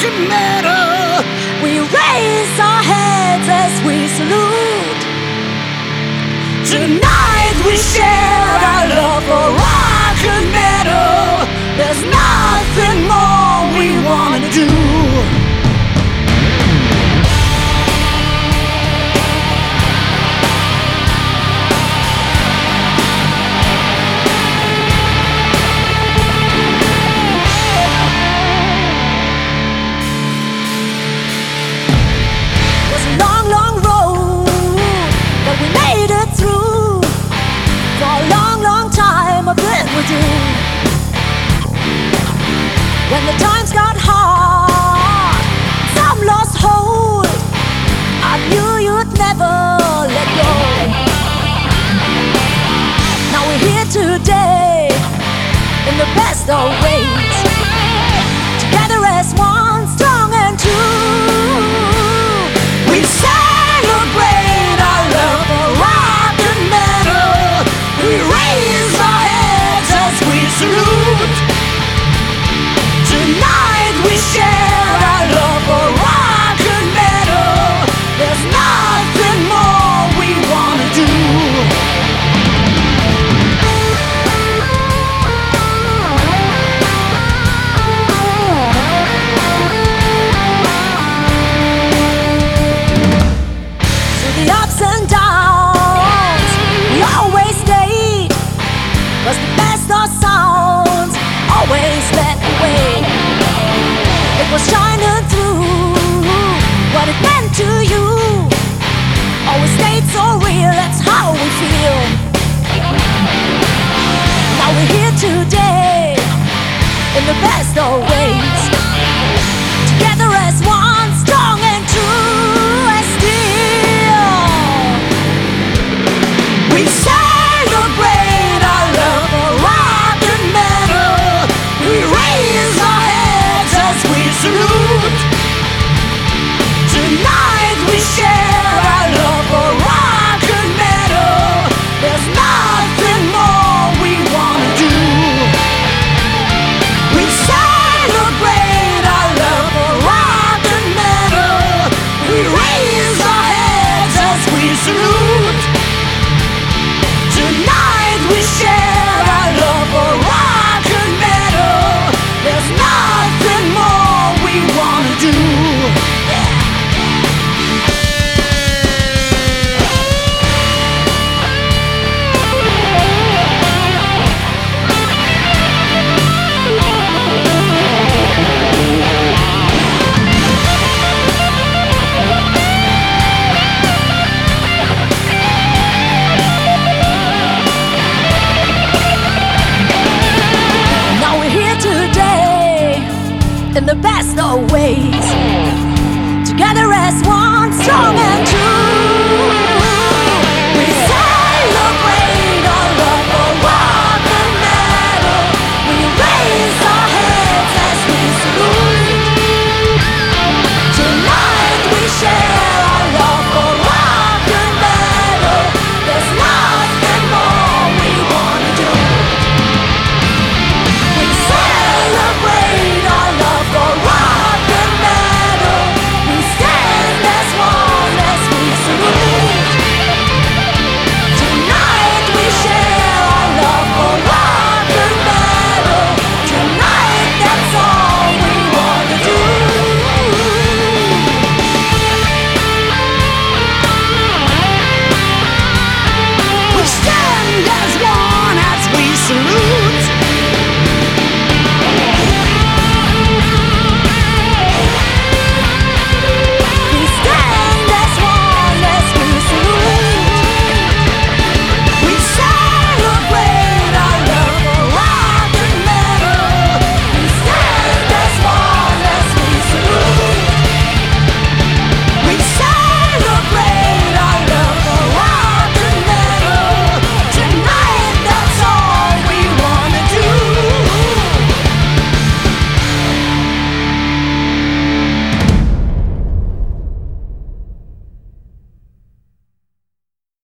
and metal. We raise our heads as we salute. Tonight we share our love for rock and metal. There's nothing more we wanna do. When the times got hard, some lost hold, I knew you'd never let go. Now we're here today, in the best of ways, together as one, strong and true. We celebrate our love for rock and metal. We raise our heads as we salute. Tonight we share our love for rock and metal. There's nothing more we wanna do. Through the ups and downs, we always stayed, 'cause the best of sounds always led the way. It was shining through what it meant to you. Always stayed so real, that's how we feel. Now we're here today, in the best of